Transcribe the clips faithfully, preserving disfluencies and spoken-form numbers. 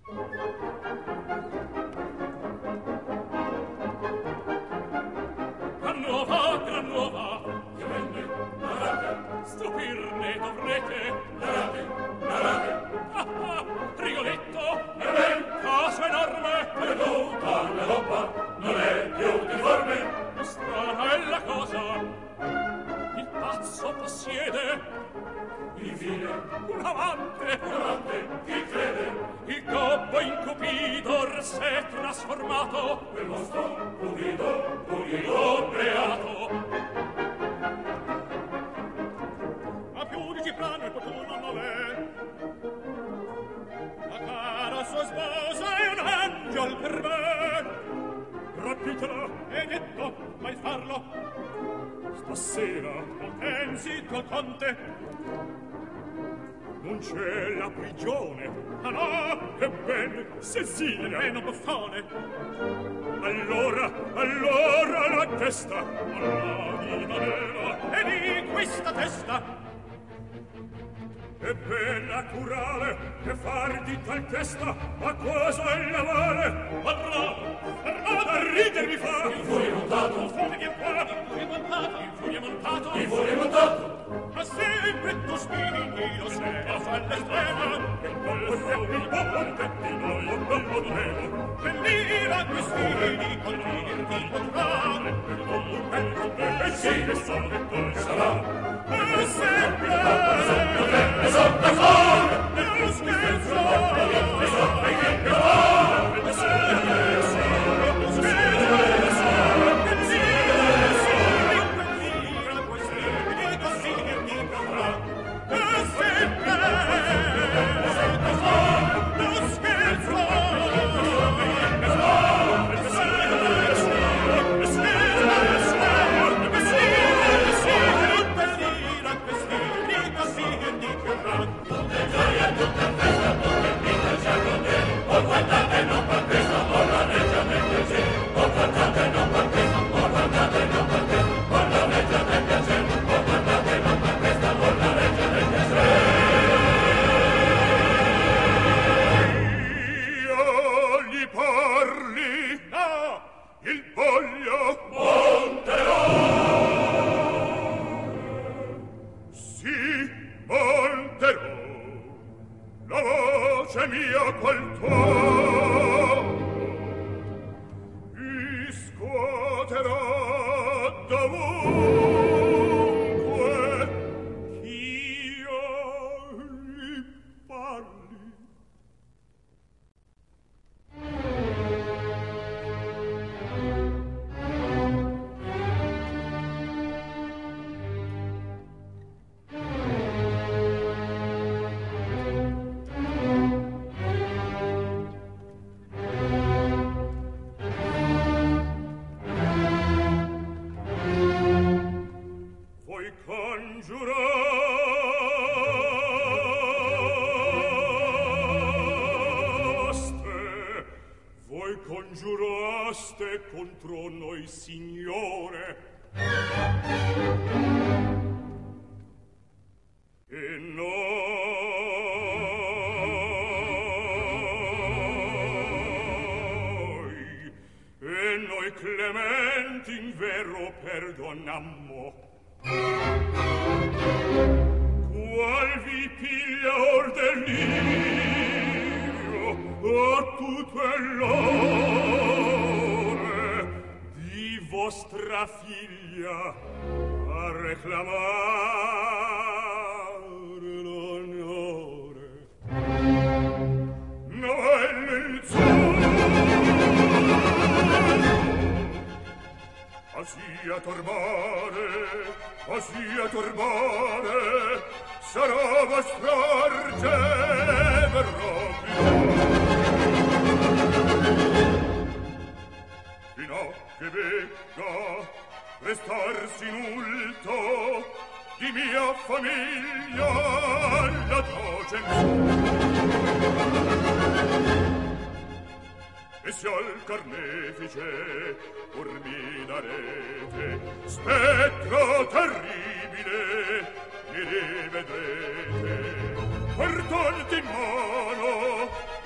Gran nuova, gran nuova, che venne, narrate, stupirne dovrete, narrate, narrate. Ah ah, Rigoletto, e ben, caso enorme, perduta la roba, non è più difforme. Strana è la cosa, il pazzo possiede, infine, un amante, un amante, chi crede? Il gobbo in Cupidor s'è trasformato, quel mostro unido, unido beato. Ma più di Cipriano il fortuno non è, la cara sua sposa è un angel per me. Rapitela, è detto, mai farlo. Stasera, pensi tu al conte? Non c'è la prigione. Ah no, che ben, Cecilia è un buffone. Allora, allora la testa, all'anima vera, e di questa testa. È bella curare, che far di tal testa, a cosa è la vale? Parrà, parrà da ridere mi fa. Il furia montato, il furia viene qua. Il furia montato, il furia montato, il furia montato. Ma sempre tu spini, lo sei, la fa all'estrema. Che bello è il ponte, di noi un bel modello. Bellina questini, col dirti potrà. E sì, che so che poi sarà. E sempre, e son d'accordo, e non scherzo, e son d'accordo, e son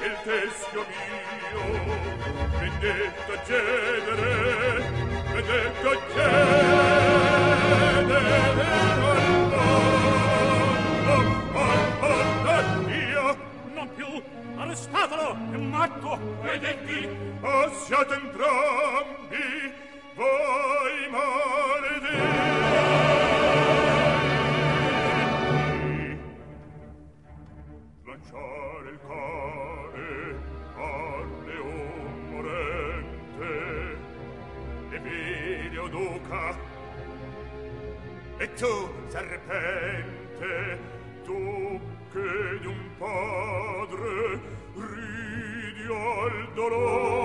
il teschio mio, vendetta genere, vendetta genere, non più, arrestatelo, è matto, vedetti, oh, siate entrambi, voi maledetti. Lanciare il cane al leon morente, e vide, o duca, e tu, serpente, tu che di un padre ridi al dolore,